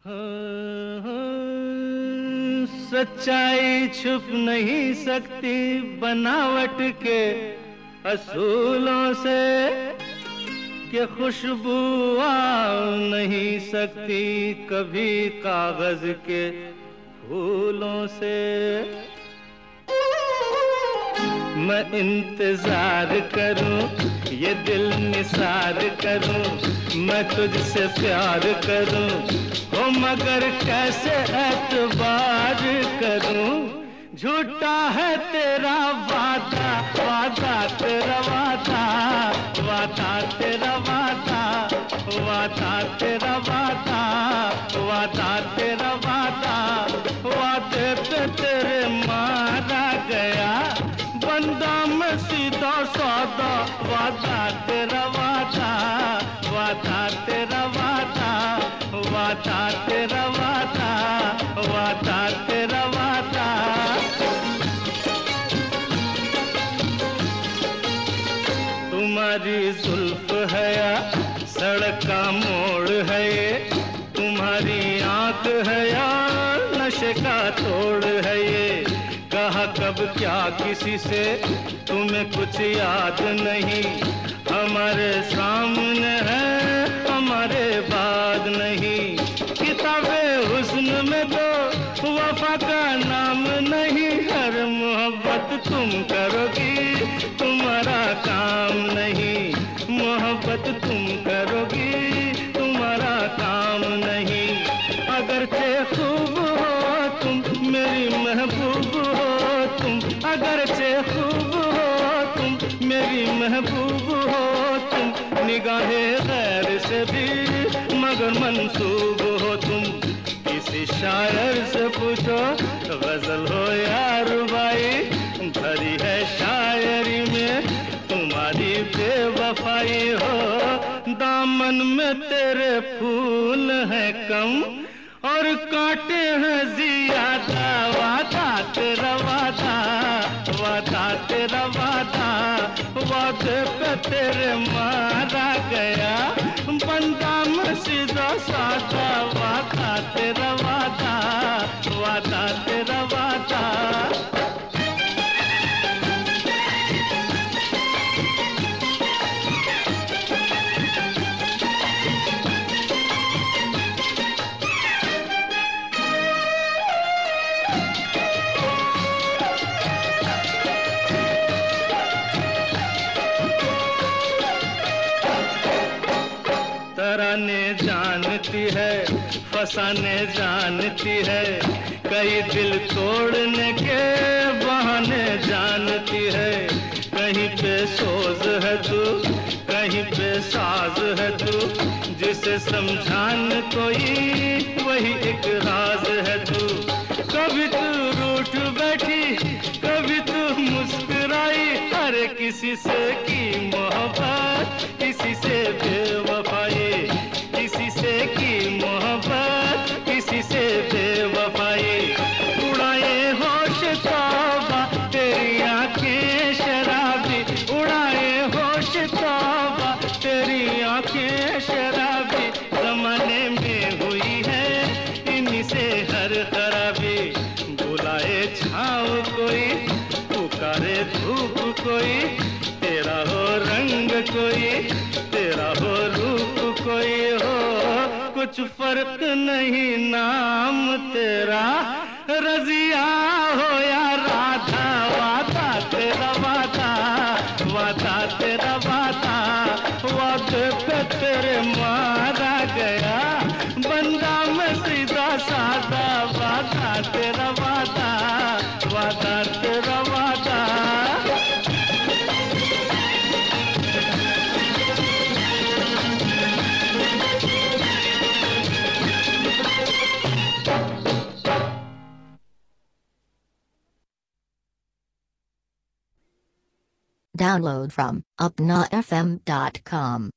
सच्चाई छुप नहीं सकती बनावट के असूलों से, कि खुशबू आ नहीं सकती कभी कागज के फूलों से। मैं इंतजार करूं, ये दिल निसार करूं, मैं तुझसे प्यार करूं, हो मगर कैसे एतबार करूं। झूठा है तेरा वादा, वादा तेरा वादा, वादा तेरा वादा, वादा तेरा वादा, वादा तेरा वादा, वादे पे तेरे मारा गया बंदा मैं सीधा सादा। वादा तेरा वादा, वादा तेरा वादा, वादा तेरा वादा, वादा तेरा वादा। तुम्हारी जुल्फ है या सड़क का मोड़ है ये, तुम्हारी आंख है या नशे का तोड़ है ये। कहा कब क्या किसी से तुम्हें कुछ याद नहीं, हमारे सामने है हमारे बाद नहीं। किताबे हुस्न में तो वफा का नाम नहीं, हर मोहब्बत तुम करोगी तुम्हारा काम नहीं, मोहब्बत तुम करोगी तुम्हारा काम नहीं। अगरचे खूब हो तुम मेरी महबूब हो तुम, अगरचे खूब हो तुम मेरी महबूब हो तुम, निगाहे गैर से भी मगर मंसूब हो तुम। किसी शायर से पूछो गजल हो या रुबाई, भरी है शायरी में तुम्हारी बेवफाई हो। दामन में तेरे फूल हैं कम और कांटे हैं ज्यादा, वादा तेरा वादा, वादा तेरा वादा, वादे पे तेरे मारा गया बंदा मैं सीधा सादा। वादा तेरा वादा, वादा तेरा वादा। तराने जानती है फसाने जानती है, कई दिल तोड़ने के बहाने जानती है। कहीं पे सोज है तू कहीं पे साज है तू, जिसे समझाने कोई वही एक राज है तू। कभी तू रूठ बैठी कभी तू मुस्कुराई, हर किसी से की मोहब्बत किसी से बेवफाई, किसी से की मोहब्बत किसी से बेवफाई। उड़ाए होश तौबा तेरी आंखें शराबी, उड़ाए होश तौबा तेरी आंखें शराबी। जमाने में हुई है इन्हीं से हर खराबी, बुलाए छाँव कोई पुकारे धूप कोई, तेरा हो रंग कोई तेरा हो रूप कोई हो, कुछ फर्क नहीं नाम तेरा रजिया हो या राधा। वादा तेरा वादा, वादा तेरा वादा, वादे पे तेरे मारा गया बंदा मैं सीधा सादा। वादा तेरा वादा, वादा तेरा वादा। Download from upnafm.com.